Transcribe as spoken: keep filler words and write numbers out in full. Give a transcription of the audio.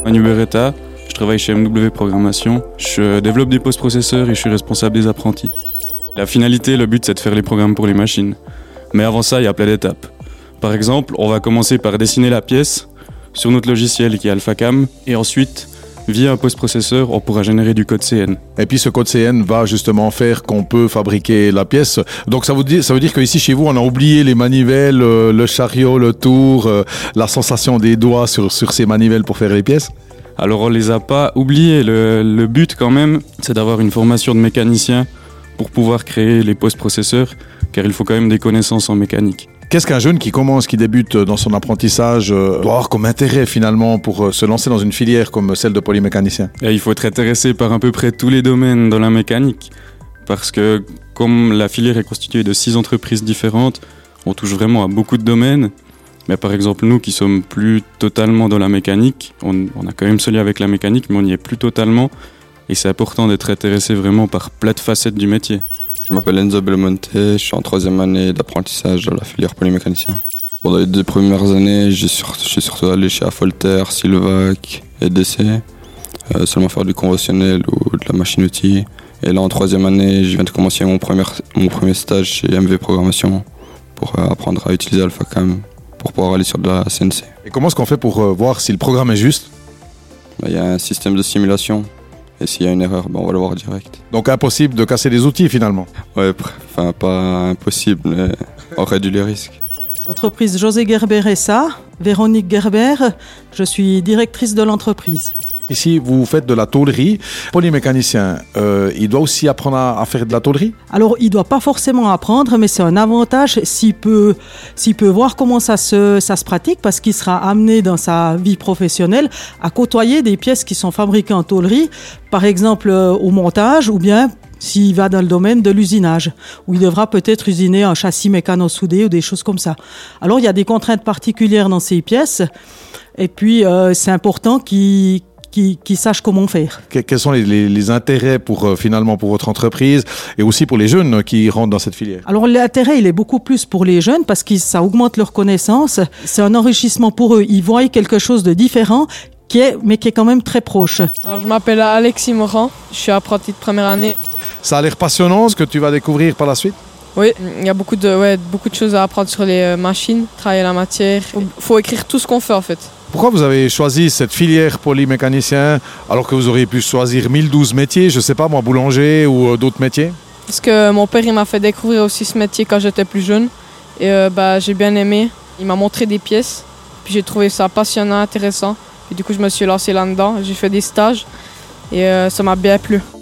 Manu Beretta, je travaille chez M W Programmation. Je développe des post-processeurs et je suis responsable des apprentis. La finalité, le but, c'est de faire les programmes pour les machines. Mais avant ça, il y a plein d'étapes. Par exemple, on va commencer par dessiner la pièce sur notre logiciel qui est AlphaCam et ensuite, via un post-processeur, on pourra générer du code C N. Et puis ce code C N va justement faire qu'on peut fabriquer la pièce. Donc ça veut dire, ça veut dire qu'ici chez vous, on a oublié les manivelles, euh, le chariot, le tour, euh, la sensation des doigts sur, sur ces manivelles pour faire les pièces. Alors on les a pas oubliés. Le, le but quand même, c'est d'avoir une formation de mécanicien pour pouvoir créer les post-processeurs, car il faut quand même des connaissances en mécanique. Qu'est-ce qu'un jeune qui commence, qui débute dans son apprentissage euh, doit avoir comme intérêt finalement pour euh, se lancer dans une filière comme celle de polymécanicien? Et il faut être intéressé par à peu près tous les domaines dans la mécanique, parce que comme la filière est constituée de six entreprises différentes, on touche vraiment à beaucoup de domaines. Mais par exemple, nous qui sommes plus totalement dans la mécanique, on, on a quand même ce lien avec la mécanique, mais on n'y est plus totalement. Et c'est important d'être intéressé vraiment par plein de facettes du métier. Je m'appelle Enzo Belmonte, je suis en troisième année d'apprentissage dans la filière polymécanicien. Pendant les deux premières années, j'ai sur, je suis surtout allé chez Affolter, Silvac et D C, euh, seulement faire du conventionnel ou de la machine-outil. Et là, en troisième année, je viens de commencer mon premier, mon premier stage chez M V Programmation pour euh, apprendre à utiliser AlphaCam pour pouvoir aller sur de la C N C. Et comment est-ce qu'on fait pour euh, voir si le programme est juste? Il y a un système de simulation. Et s'il y a une erreur, ben on va le voir direct. Donc impossible de casser les outils finalement? Ouais, enfin pas impossible, mais on réduit les risques. Entreprise José Gerber S A, Véronique Gerber, je suis directrice de l'entreprise. Ici, vous faites de la tôlerie. Polymécanicien, euh, il doit aussi apprendre à, à faire de la tôlerie? Alors, il ne doit pas forcément apprendre, mais c'est un avantage s'il peut, s'il peut voir comment ça se, ça se pratique, parce qu'il sera amené dans sa vie professionnelle à côtoyer des pièces qui sont fabriquées en tôlerie, par exemple euh, au montage, ou bien s'il va dans le domaine de l'usinage, où il devra peut-être usiner un châssis mécano-soudé ou des choses comme ça. Alors, il y a des contraintes particulières dans ces pièces, et puis euh, c'est important qu'il Qui, qui sachent comment faire. Quels sont les, les, les intérêts pour euh, finalement pour votre entreprise et aussi pour les jeunes qui rentrent dans cette filière? Alors l'intérêt, il est beaucoup plus pour les jeunes parce que ça augmente leurs connaissances. C'est un enrichissement pour eux. Ils voient quelque chose de différent, qui est, mais qui est quand même très proche. Alors je m'appelle Alexis Morand, je suis apprenti de première année. Ça a l'air passionnant ce que tu vas découvrir par la suite? Oui, il y a beaucoup de, ouais, beaucoup de choses à apprendre sur les machines, travailler la matière. Il faut écrire tout ce qu'on fait en fait. Pourquoi vous avez choisi cette filière polymécanicien alors que vous auriez pu choisir mille douze métiers, je sais pas moi, boulanger ou euh, d'autres métiers? Parce que mon père il m'a fait découvrir aussi ce métier quand j'étais plus jeune et euh, bah, j'ai bien aimé. Il m'a montré des pièces, puis j'ai trouvé ça passionnant, intéressant. Et du coup je me suis lancé là-dedans, j'ai fait des stages et euh, ça m'a bien plu.